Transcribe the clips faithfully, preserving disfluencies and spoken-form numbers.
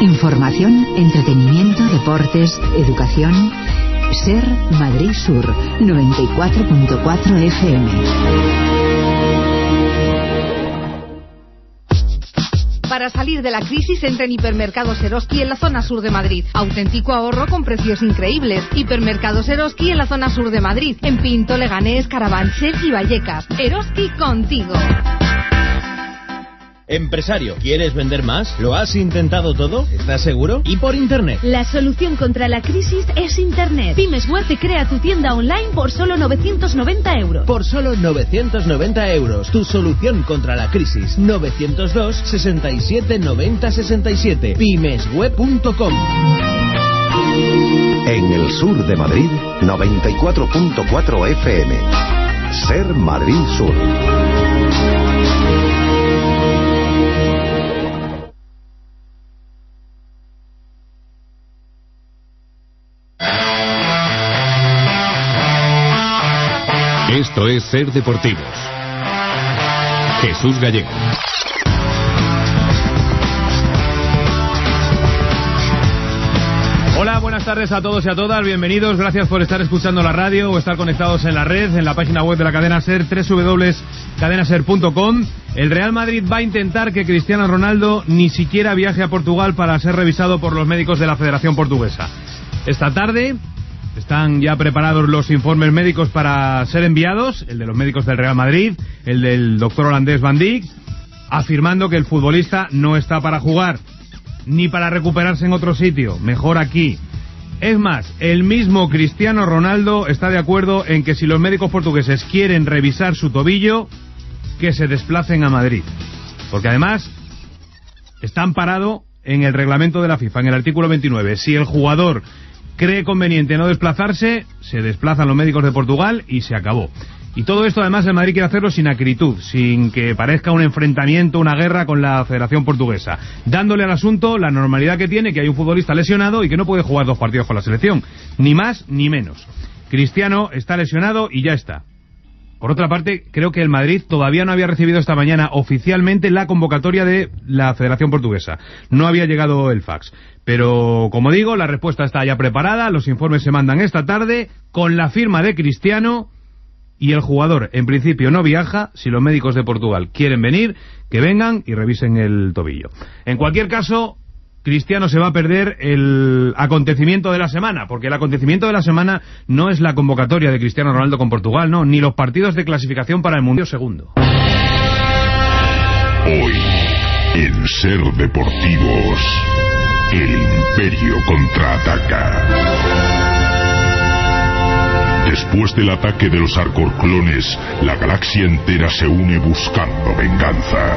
Información, entretenimiento, deportes, educación. Ser Madrid Sur, noventa y cuatro punto cuatro F M. Para salir de la crisis, entra en Hipermercados Eroski en la zona sur de Madrid. Auténtico ahorro con precios increíbles. Hipermercados Eroski en la zona sur de Madrid. En Pinto, Leganés, Carabanchel y Vallecas. Eroski contigo. Empresario, ¿quieres vender más? ¿Lo has intentado todo? ¿Estás seguro? ¿Y por Internet? La solución contra la crisis es Internet. Pymes Web te crea tu tienda online por solo novecientos noventa euros. Por solo novecientos noventa euros. Tu solución contra la crisis. novecientos dos, sesenta y siete, noventa, sesenta y siete. pymesweb punto com. En el sur de Madrid, noventa y cuatro punto cuatro F M. Ser Madrid Sur. Esto es Ser Deportivos. Jesús Gallego. Hola, buenas tardes a todos y a todas, bienvenidos, gracias por estar escuchando la radio o estar conectados en la red, en la página web de la cadena SER, doble u doble u doble u punto cadena ser punto com. El Real Madrid va a intentar que Cristiano Ronaldo ni siquiera viaje a Portugal para ser revisado por los médicos de la Federación Portuguesa. Esta tarde están ya preparados los informes médicos para ser enviados, el de los médicos del Real Madrid, el del doctor holandés Van Dijk, afirmando que el futbolista no está para jugar, ni para recuperarse en otro sitio, mejor aquí. Es más, el mismo Cristiano Ronaldo está de acuerdo en que si los médicos portugueses quieren revisar su tobillo, que se desplacen a Madrid. Porque además está amparado en el reglamento de la FIFA, en el artículo veintinueve. Si el jugador cree conveniente no desplazarse, se desplazan los médicos de Portugal y se acabó. Y todo esto además el Madrid quiere hacerlo sin acritud, sin que parezca un enfrentamiento, una guerra con la Federación Portuguesa, dándole al asunto la normalidad que tiene, que hay un futbolista lesionado y que no puede jugar dos partidos con la selección, ni más ni menos. Cristiano está lesionado y ya está. Por otra parte, creo que el Madrid todavía no había recibido esta mañana oficialmente la convocatoria de la Federación Portuguesa. No había llegado el fax. Pero, como digo, la respuesta está ya preparada, los informes se mandan esta tarde, con la firma de Cristiano, y el jugador, en principio, no viaja. Si los médicos de Portugal quieren venir, que vengan y revisen el tobillo. En cualquier caso, Cristiano se va a perder el acontecimiento de la semana, porque el acontecimiento de la semana no es la convocatoria de Cristiano Ronaldo con Portugal, no, ni los partidos de clasificación para el Mundial segundo. Hoy, en Ser Deportivos, el Imperio contraataca. Después del ataque de los Alcorclones, la galaxia entera se une buscando venganza.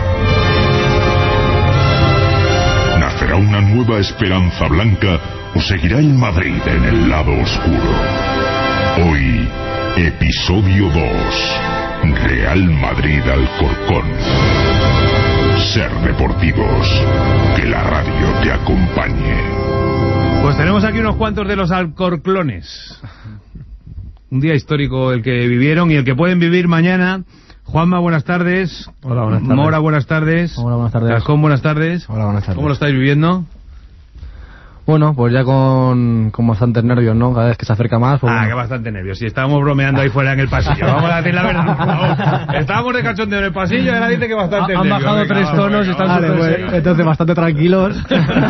¿Nacerá una nueva esperanza blanca o seguirá el Madrid en el lado oscuro? Hoy, episodio dos. Real Madrid Alcorcón. Ser Deportivos. Que la radio te acompañe. Pues tenemos aquí unos cuantos de los Alcorclones. Un día histórico el que vivieron y el que pueden vivir mañana. Juanma, buenas tardes. Hola, buenas tardes. Mora, buenas tardes. Hola, buenas tardes. Cascón, buenas tardes. Hola, buenas tardes. ¿Cómo lo estáis viviendo? Bueno, pues ya con, con bastantes nervios, ¿no? Cada vez que se acerca más... Pues ah, bueno. que bastante nervios. Si estábamos bromeando ahí fuera en el pasillo. Vamos a decir la verdad, por favor. Estábamos de cachondeo en el pasillo y ahora dice que bastante ha, nervios. Han bajado venga, tres vamos, tonos venga, y están vale, súper pues, serios. Entonces, bastante tranquilos.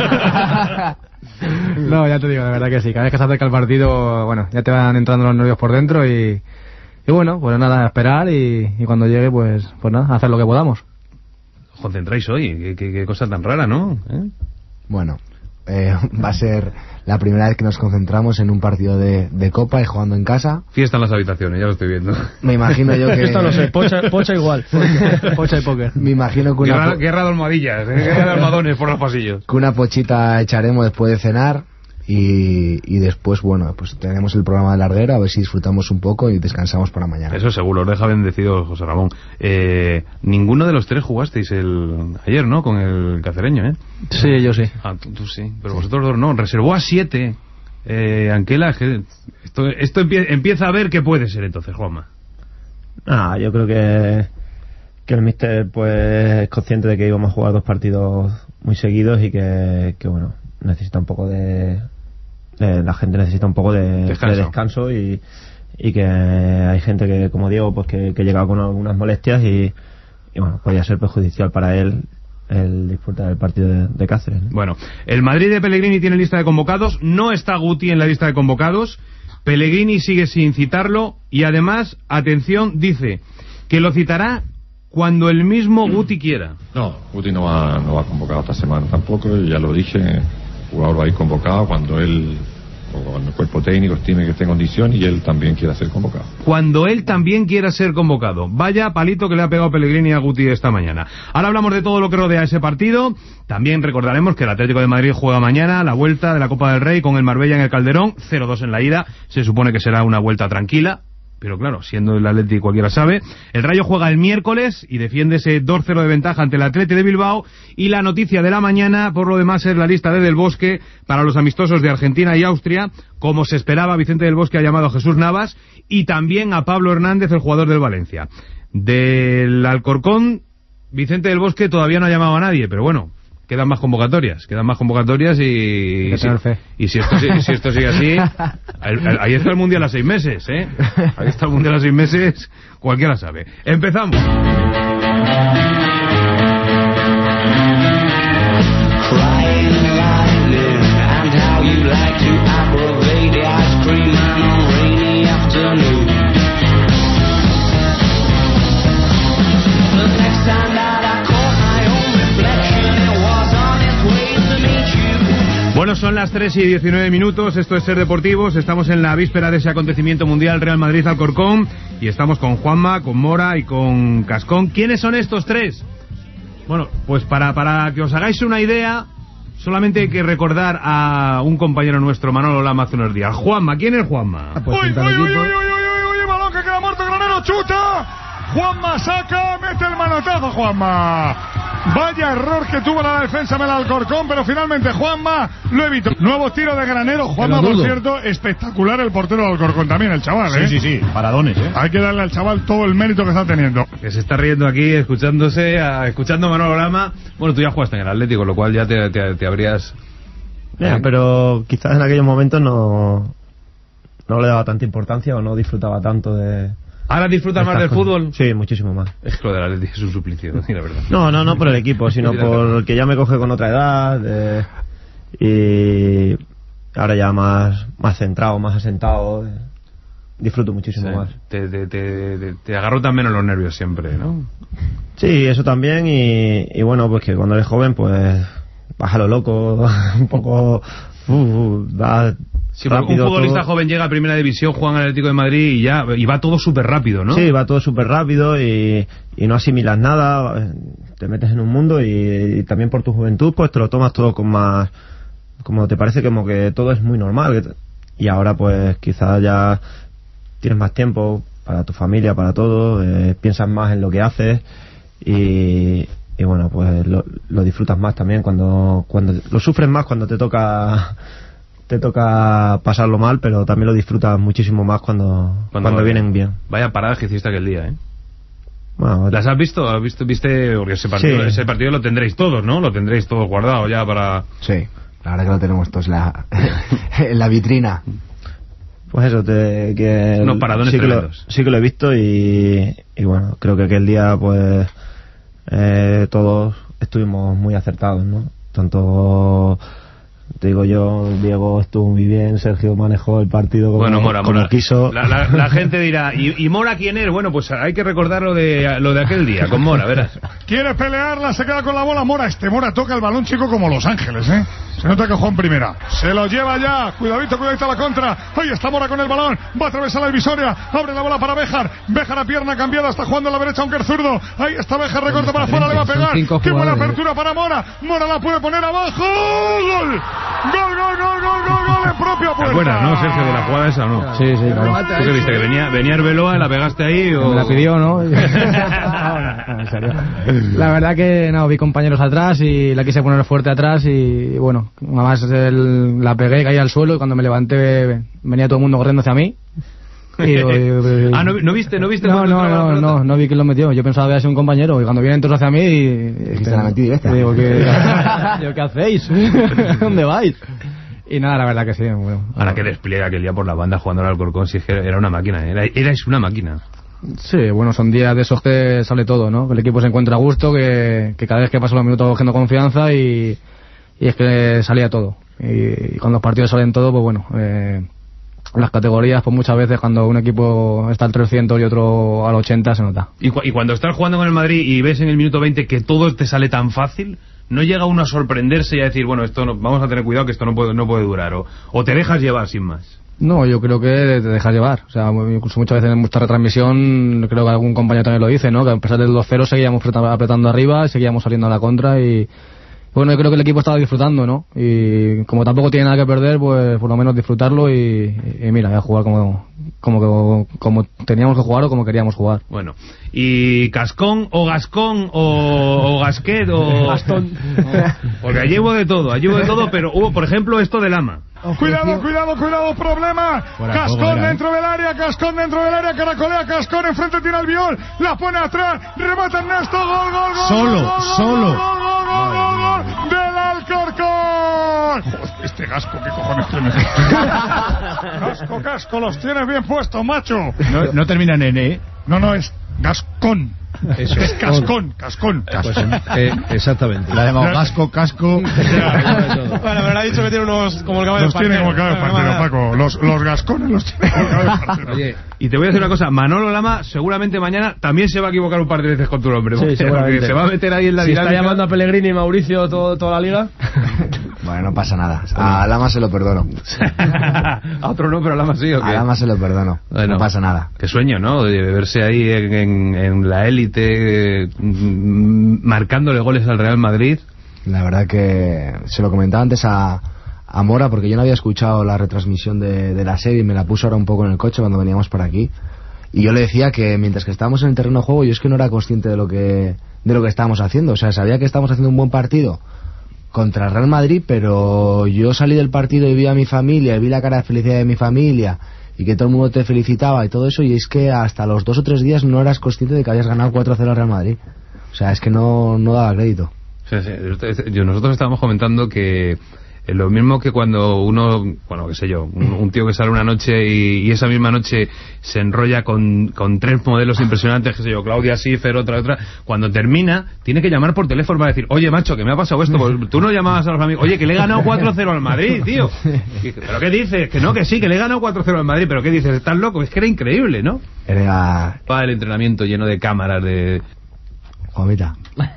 No, ya te digo, de verdad que sí. Cada vez que se acerca el partido, bueno, ya te van entrando los nervios por dentro y... Y bueno, pues nada, a esperar y, y cuando llegue, pues pues nada, hacer lo que podamos. Os concentráis hoy, qué, qué, qué cosa tan rara, ¿no? ¿Eh? Bueno, eh, va a ser la primera vez que nos concentramos en un partido de, de Copa y jugando en casa. Fiesta en las habitaciones, ya lo estoy viendo. Me imagino yo que... Esto no sé, pocha, pocha igual. Pocha, pocha y póker. Me imagino que una... Guerra, guerra de almohadillas, ¿eh? Guerra de almohadones por los pasillos. Que una pochita echaremos después de cenar. Y, y después, bueno, pues tenemos el programa de larguera, a ver si disfrutamos un poco y descansamos para mañana. Eso seguro, os deja bendecido José Ramón. Eh, ninguno de los tres jugasteis el ayer, ¿no? Con el cacereño, ¿eh? Sí, yo sí. Ah, tú, tú sí, pero vosotros dos no. Reservó a siete. Eh, Anquela, esto, esto empie, empieza a ver qué puede ser entonces, Juanma. Ah, yo creo que, que el míster pues es consciente de que íbamos a jugar dos partidos muy seguidos y que, que bueno... necesita un poco de, de la gente necesita un poco de descanso, de descanso y, y que hay gente que, como Diego, pues que, que llega con algunas molestias y, y bueno, podría ser perjudicial para él el disputar el partido de, de Cáceres, ¿no? Bueno, el Madrid de Pellegrini tiene lista de convocados, no está Guti en la lista de convocados, Pellegrini sigue sin citarlo y además, atención, dice que lo citará cuando el mismo Guti quiera. No, Guti no va, no va convocado esta semana tampoco, ya lo dije, el jugador va a ir convocado cuando él o cuando el cuerpo técnico estime que esté en condición y él también quiera ser convocado. Cuando él también quiera ser convocado. Vaya palito que le ha pegado Pellegrini a Guti esta mañana. Ahora hablamos de todo lo que rodea ese partido. También recordaremos que el Atlético de Madrid juega mañana la vuelta de la Copa del Rey con el Marbella en el Calderón, cero dos en la ida. Se supone que será una vuelta tranquila, pero claro, siendo el Atleti cualquiera sabe. El Rayo juega el miércoles y defiende ese dos cero de ventaja ante el Atleti de Bilbao. Y la noticia de la mañana, por lo demás, es la lista de Del Bosque para los amistosos de Argentina y Austria. Como se esperaba, Vicente Del Bosque ha llamado a Jesús Navas y también a Pablo Hernández, el jugador del Valencia. Del Alcorcón, Vicente Del Bosque todavía no ha llamado a nadie, pero bueno, quedan más convocatorias, quedan más convocatorias y, y, si, y si, esto, si esto sigue así, el, el, ahí está el Mundial a seis meses, ¿eh? Ahí está el Mundial a seis meses, cualquiera sabe. Empezamos. Bueno, son las tres y diecinueve minutos, esto es Ser Deportivos, estamos en la víspera de ese acontecimiento mundial Real Madrid-Alcorcón y estamos con Juanma, con Mora y con Cascón. ¿Quiénes son estos tres? Bueno, pues para, para que os hagáis una idea, solamente hay que recordar a un compañero nuestro, Manolo Lama, hace unos días. Juanma, ¿quién es Juanma? Ah, pues uy, uy, uy, uy, uy, uy, uy, uy, balón que queda muerto, Granero, chuta, Juanma saca, mete el manotazo, Juanma. Vaya error que tuvo la defensa del Alcorcón, pero finalmente Juanma lo evitó. Nuevo tiro de Granero, Juanma, por cierto, espectacular el portero del Alcorcón también, el chaval, ¿eh? Sí, sí, sí, paradones, ¿eh? Hay que darle al chaval todo el mérito que está teniendo. Que se está riendo aquí, escuchándose, a, escuchando a Manolo Lama. Bueno, tú ya jugaste en el Atlético, lo cual ya te, te, te habrías... Yeah, pero quizás en aquellos momentos no, no le daba tanta importancia o no disfrutaba tanto de... ¿Ahora disfrutas más del fútbol? Sí, muchísimo más. Es que lo del Atlético es un suplicio, la verdad. No, no, no por el equipo, sino por que ya me coge con otra edad eh, y ahora ya más más centrado, más asentado. Eh, disfruto muchísimo sí, más. Te, te, te, te, te agarro también a los nervios siempre, ¿no? Sí, eso también y, y bueno, pues que cuando eres joven, pues vas a lo loco, un poco... Uh, uh, va, Sí, un futbolista todo. Joven llega a Primera División, juega en el Atlético de Madrid y ya y va todo súper rápido, ¿no? Sí, va todo súper rápido y, y no asimilas nada, te metes en un mundo y, y también por tu juventud pues te lo tomas todo con más... como te parece como que todo es muy normal y ahora pues quizás ya tienes más tiempo para tu familia, para todo, eh, piensas más en lo que haces y, y bueno, pues lo, lo disfrutas más también cuando, cuando lo sufres más cuando te toca... te toca pasarlo mal, pero también lo disfrutas muchísimo más cuando, cuando, cuando vienen bien. Vaya paradas que hiciste aquel día, ¿eh? Bueno, ¿las has visto? ¿Has visto? ¿Viste? Porque ese partido, sí. ese partido lo tendréis todos, ¿no? Lo tendréis todos guardado ya para... Sí, la verdad que lo tenemos todos en la, en la vitrina. Pues eso, te, que... Unos paradones sí que, lo, tremendos. sí que lo he visto y, y bueno, creo que aquel día pues eh, todos estuvimos muy acertados, ¿no? Tanto... te digo yo, Diego estuvo muy bien, Sergio manejó el partido como, bueno, Mora, como Mora. quiso. La, la, la gente dirá, ¿y, ¿y Mora quién es? Bueno, pues hay que recordar lo de, lo de aquel día, con Mora, verás. Quiere pelearla, se queda con la bola Mora. Este Mora toca el balón, chico, como Los Ángeles, ¿eh? Se nota que jugó en primera. Se lo lleva ya. Cuidadito, cuidadito a la contra. Ahí está Mora con el balón. Va a atravesar la divisoria. Abre la bola para Béjar. Béjar a pierna cambiada. Está jugando a la derecha, aunque es zurdo. Ahí está Béjar, recorta para afuera, le va a pegar. Qué buena apertura para Mora. Mora la puede poner abajo. ¡Gol! ¡Gol, gol, gol, gol, gol, gol! En propia puerta. Buena, ¿no, Sergio? De la jugada esa, ¿no? Sí, sí, claro. ¿Tú qué viste? ¿Que venía, venía Arbeloa, la pegaste ahí o...? Me la pidió, ¿no? no, no, en serio. La verdad que, no, vi compañeros atrás y la quise poner fuerte atrás y, bueno, además el, la pegué, caí al suelo y cuando me levanté venía todo el mundo corriendo hacia mí Y, y, y, ah, ¿no, ¿no viste? ¿No viste? No, no, no, no, no vi quién lo metió. Yo pensaba que había sido un compañero y cuando vienen todos hacia mí y... Dijiste la mentira directa. Digo, ¿qué, digo, ¿qué hacéis? ¿Dónde vais? Y nada, la verdad que sí. Bueno, Ahora que despliegue aquel día por la banda jugando al Alcorcón, si es que era una máquina, era, erais una máquina. Sí, bueno, son días de esos que sale todo, ¿no? Que el equipo se encuentra a gusto, que, que cada vez que pasan los minutos cogiendo confianza y, y es que salía todo. Y, y cuando los partidos salen todo, pues bueno, eh, las categorías, pues muchas veces cuando un equipo está al trescientos y otro al ochenta se nota. Y, cu y cuando estás jugando con el Madrid y ves en el minuto veinte que todo te sale tan fácil, ¿no llega uno a sorprenderse y a decir, bueno, esto no, vamos a tener cuidado que esto no puede, no puede durar? O, o te dejas llevar sin más. No, yo creo que te dejas llevar. O sea, incluso muchas veces en mucha retransmisión, creo que algún compañero también lo dice, ¿no? Que a pesar del dos cero seguíamos apretando arriba, seguíamos saliendo a la contra y... Bueno, yo creo que el equipo estaba disfrutando, ¿no? Y como tampoco tiene nada que perder, pues por lo menos disfrutarlo y, y mira, a jugar como, como, como teníamos que jugar o como queríamos jugar. Bueno, ¿y Cascón o Gascón o, o Gasquet o...? Gastón. Porque allí hubo de todo, allí hubo de todo, pero hubo, por ejemplo, esto de Lama. Cuidado, cuidado, cuidado, problema. Cascón dentro del área, Cascón dentro del área, caracolea, Cascón enfrente, tira el viol, la pone atrás, remata Ernesto, gol, gol, gol. Solo, gol, gol, solo. Gol, gol, gol, gol, gol, gol, del Alcorcón. Joder, este Gasco, ¿qué cojones tienes? Gasco, Casco, los tienes bien puestos, macho. No, no termina en N, ¿eh? No, no, es Gascón. Eso. Es Cascón, Cascón. Pues, eh, exactamente. La llamado casco, casco. Bueno, pero le ha dicho que tiene unos como el caballo los de partido. tiene como el caballo de partido, Paco. Los, los gascones los tiene como el caballo de partido. Oye, y te voy a decir una cosa, Manolo Lama seguramente mañana también se va a equivocar un par de veces con tu nombre. Sí, porque se va a meter ahí en la si dinámica. Está llamando a Pellegrini y Mauricio todo, toda la liga. Bueno, no pasa nada. A Lama se lo perdono. A otro no, pero a Lama sí, ¿o qué? A Lama se lo perdono. Bueno, no pasa nada. Qué sueño, ¿no? De verse ahí en, en, en la élite, eh, marcándole goles al Real Madrid. La verdad que se lo comentaba antes a, a Mora, porque yo no había escuchado la retransmisión de, de la serie y me la puso ahora un poco en el coche cuando veníamos por aquí. Y yo le decía que mientras que estábamos en el terreno de juego, yo es que no era consciente de lo que de lo que estábamos haciendo. O sea, sabía que estábamos haciendo un buen partido contra el Real Madrid, pero yo salí del partido y vi a mi familia, y vi la cara de felicidad de mi familia, y que todo el mundo te felicitaba y todo eso, y es que hasta los dos o tres días no eras consciente de que habías ganado cuatro cero al Real Madrid. O sea, es que no, no daba crédito. Sí, sí. Yo, nosotros estábamos comentando que lo mismo que cuando uno, bueno, qué sé yo, un, un tío que sale una noche y, y esa misma noche se enrolla con, con tres modelos impresionantes, qué sé yo, Claudia Schiffer, otra, otra, cuando termina, tiene que llamar por teléfono para decir, oye, macho, que me ha pasado esto, pues tú no llamabas a los amigos, oye, que le he ganado cuatro cero al Madrid, tío. ¿Pero qué dices? Que no, que sí, que le he ganado cuatro cero al Madrid, pero ¿qué dices? ¿Estás loco? Es que era increíble, ¿no? Era... Todo el entrenamiento lleno de cámaras, de... Juanita.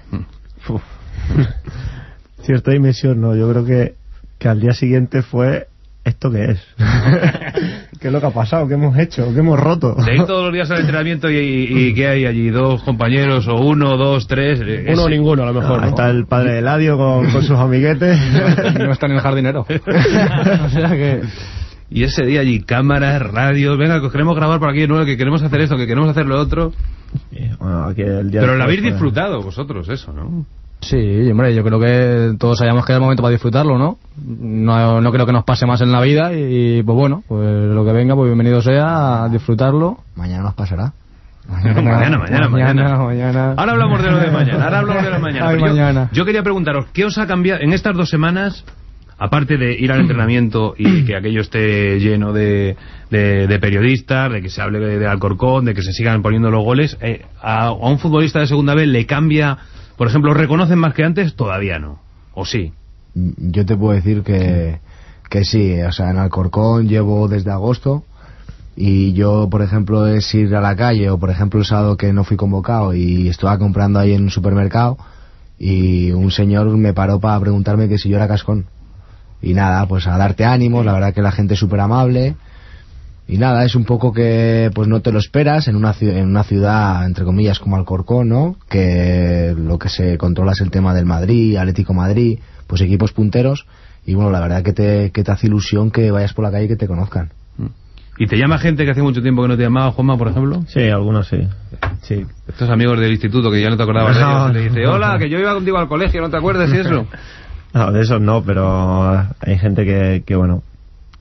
Cierta dimensión, no, yo creo que que al día siguiente fue ¿esto qué es? ¿Qué es lo que ha pasado? ¿Qué hemos hecho? ¿Qué hemos roto? De ir todos los días al entrenamiento y, y, y ¿qué hay allí? ¿Dos compañeros o uno, dos, tres? Uno o ninguno, a lo mejor. No, está el padre de Eladio con, con sus amiguetes. No están en el jardinero. O sea que... Y ese día allí, cámaras, radios, venga, que queremos grabar por aquí de nuevo, que queremos hacer esto, que queremos hacer lo otro. Bueno, aquí el día Pero lo habéis fue... disfrutado vosotros, eso, ¿no? Sí, hombre, yo creo que todos sabíamos que era el momento para disfrutarlo, ¿no? No, no creo que nos pase más en la vida y, pues bueno, pues lo que venga, pues bienvenido sea a disfrutarlo. Mañana nos pasará. Mañana, mañana, mañana, mañana, mañana. Ahora hablamos de lo de mañana, ahora hablamos de la mañana. Ay, Pero mañana. Yo, yo quería preguntaros, ¿qué os ha cambiado en estas dos semanas? Aparte de ir al entrenamiento y que aquello esté lleno de, de, de periodistas, de que se hable de, de Alcorcón, de que se sigan poniendo los goles, eh, a, a un futbolista de segunda vez le cambia, por ejemplo, ¿reconocen más que antes? Todavía no. ¿O sí? Yo te puedo decir que, que sí, o sea, en Alcorcón llevo desde agosto y yo, por ejemplo, es ir a la calle o, por ejemplo, el sábado que no fui convocado y estaba comprando ahí en un supermercado y un señor me paró para preguntarme que si yo era Cascón. Y nada, pues a darte ánimos, la verdad que la gente es súper amable. Y nada, es un poco que pues no te lo esperas en una, en una ciudad, entre comillas, como Alcorcón, ¿no? Que lo que se controla es el tema del Madrid, Atlético Madrid, pues equipos punteros. Y bueno, la verdad que te, que te hace ilusión que vayas por la calle y que te conozcan. ¿Y te llama gente que hace mucho tiempo que no te llamaba, Juanma, por ejemplo? Sí, algunos sí. sí. Estos amigos del instituto que ya no te acordabas de ellos, le dice, hola, que yo iba contigo al colegio, ¿no te acuerdas y eso? No, de esos no, pero hay gente que, que bueno,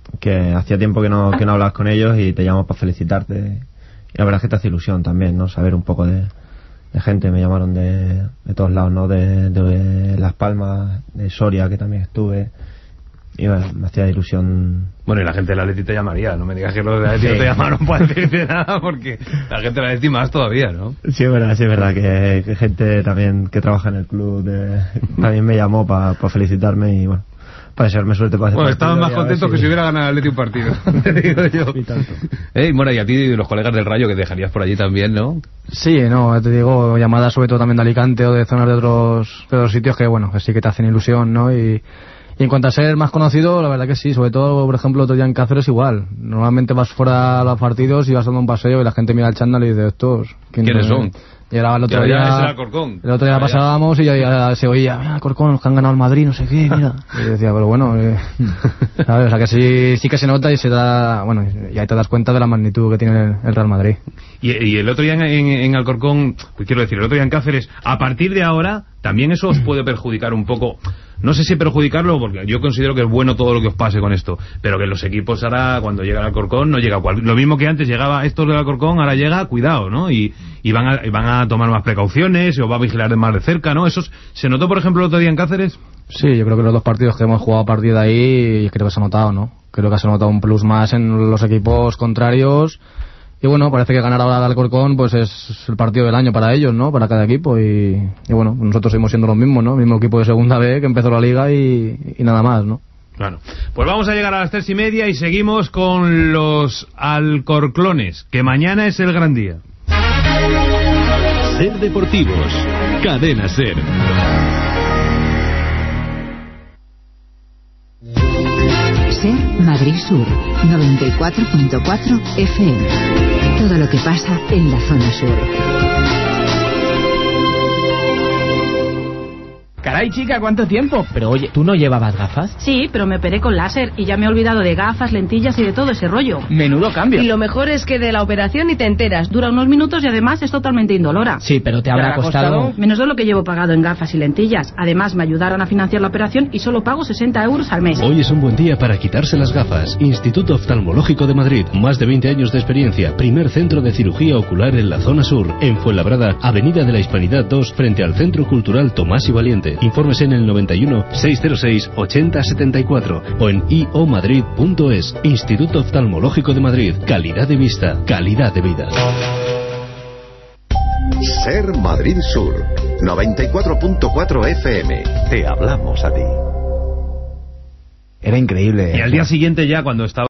que hacía tiempo que no, que no hablabas con ellos y te llamo para felicitarte. Y la verdad es que te hace ilusión también, ¿no? Saber un poco de, de gente, me llamaron de, de todos lados, ¿no? De, de Las Palmas, de Soria, que también estuve. Y bueno, me hacía ilusión. Bueno, y la gente de la Atleti te llamaría, no me digas que los de la Atleti no te llamaron para decirte nada, porque la gente de la Atleti más todavía, ¿no? Sí, es verdad, sí, es verdad, que, que gente también que trabaja en el club de, también me llamó para pa felicitarme y bueno, para desearme suerte para ese bueno, partido. estaban más contentos si... que si hubiera ganado el Atleti un partido, te digo yo. Y tanto. Ey, bueno, y a ti y los colegas del Rayo que dejarías por allí también, ¿no? Sí, no, te digo, llamadas sobre todo también de Alicante o de zonas de otros, de otros sitios que, bueno, que sí que te hacen ilusión, ¿no? Y... Y en cuanto a ser más conocido, la verdad que sí, sobre todo, por ejemplo, otro día en Cáceres igual. Normalmente vas fuera a los partidos y vas dando un paseo y la gente mira el chándal y dice, estos, ¿quién ¿quiénes son? Y era el otro ya, día, ya, ese era Alcorcón. El otro día ya, pasábamos ya. y ya, ya se oía, mira, Alcorcón, los que han ganado el Madrid, no sé qué, mira. Y yo decía, pero bueno, eh, ¿sabes? O sea que sí, sí que se nota y se da, bueno, y ahí te das cuenta de la magnitud que tiene el, el Real Madrid. Y, y el otro día en, en, en Alcorcón, pues quiero decir, el otro día en Cáceres, a partir de ahora, también eso os puede perjudicar un poco. No sé si perjudicarlo, porque yo considero que es bueno todo lo que os pase con esto, pero que los equipos ahora, cuando llega el Alcorcón, no llega cual... Lo mismo que antes llegaba estos del Alcorcón, ahora llega, cuidado, ¿no? Y, y, van a, y van a tomar más precauciones, o va a vigilar más de cerca, ¿no? Eso ¿se notó, por ejemplo, el otro día en Cáceres? Sí, yo creo que los dos partidos que hemos jugado a partir de ahí, creo que se ha notado, ¿no? Creo que se ha notado un plus más en los equipos contrarios. Y bueno, parece que ganar ahora al Alcorcón pues es el partido del año para ellos, ¿no? Para cada equipo y, y bueno, nosotros seguimos siendo los mismos, ¿no? El mismo equipo de segunda B que empezó la liga y, y nada más, ¿no? Claro. Pues vamos a llegar a las tres y media y seguimos con los Alcorclones, que mañana es el gran día. Ser Deportivos, Cadena Ser. Ser Madrid Sur, noventa y cuatro punto cuatro F M. Todo lo que pasa en la zona sur. Caray, chica, ¿cuánto tiempo? Pero oye, ¿tú no llevabas gafas? Sí, pero me operé con láser y ya me he olvidado de gafas, lentillas y de todo ese rollo. Menudo cambio. Y lo mejor es que de la operación ni te enteras. Dura unos minutos y además es totalmente indolora. Sí, pero te habrá costado... costado... menos de lo que llevo pagado en gafas y lentillas. Además, me ayudaron a financiar la operación y solo pago sesenta euros al mes. Hoy es un buen día para quitarse las gafas. Instituto Oftalmológico de Madrid. Más de veinte años de experiencia. Primer centro de cirugía ocular en la zona sur. En Fuenlabrada, Avenida de la Hispanidad dos, frente al Centro Cultural Tomás y Valiente. Informes en el noventa y uno, seiscientos seis, ochenta setenta y cuatro o en i o madrid punto es. Instituto Oftalmológico de Madrid. Calidad de vista, calidad de vida. Ser Madrid Sur, noventa y cuatro punto cuatro F M. Te hablamos a ti. Era increíble. Y al día siguiente ya, cuando estaba